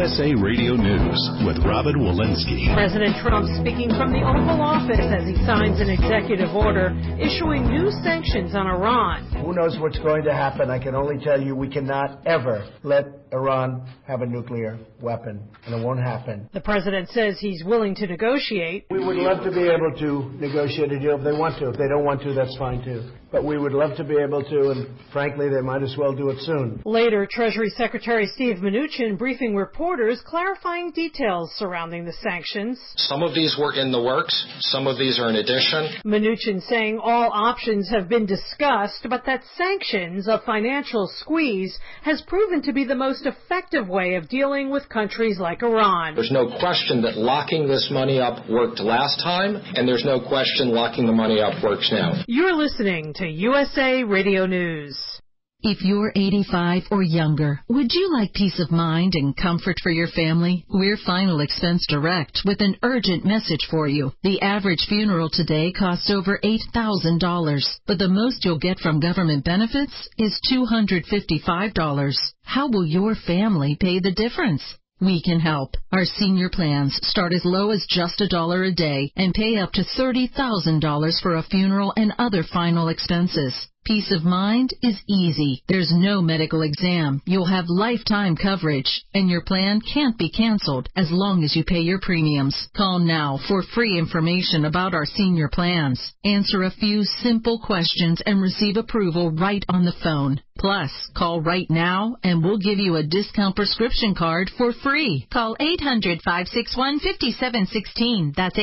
USA Radio News with Robin Walensky. President Trump speaking from the Oval Office as he signs an executive order issuing new sanctions on Iran. Who knows what's going to happen? I can only tell you we cannot ever let Iran have a nuclear weapon, and it won't happen. The president says he's willing to negotiate. We would love to be able to negotiate a deal if they want to. If they don't want to, that's fine too. But we would love to be able to, and frankly, they might as well do it soon. Later, Treasury Secretary Steve Mnuchin briefing reporters, clarifying details surrounding the sanctions. Some of these were in the works. Some of these are in addition. Mnuchin saying all options have been discussed, but that sanctions, a financial squeeze, has proven to be the most effective way of dealing with countries like Iran. There's no question that locking this money up worked last time, and there's no question locking the money up works now. You're listening to USA Radio News. If you're 85 or younger, would you like peace of mind and comfort for your family? We're Final Expense Direct with an urgent message for you. The average funeral today costs over $8,000, but the most you'll get from government benefits is $255. How will your family pay the difference? We can help. Our senior plans start as low as just $1 a day and pay up to $30,000 for a funeral and other final expenses. Peace of mind is easy. There's no medical exam. You'll have lifetime coverage, and your plan can't be canceled as long as you pay your premiums. Call now for free information about our senior plans. Answer a few simple questions and receive approval right on the phone. Plus, call right now and we'll give you a discount prescription card for free. Call 800-561-5716. That's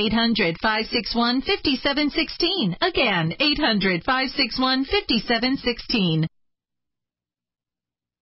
800-561-5716. Again, 800-561-5716.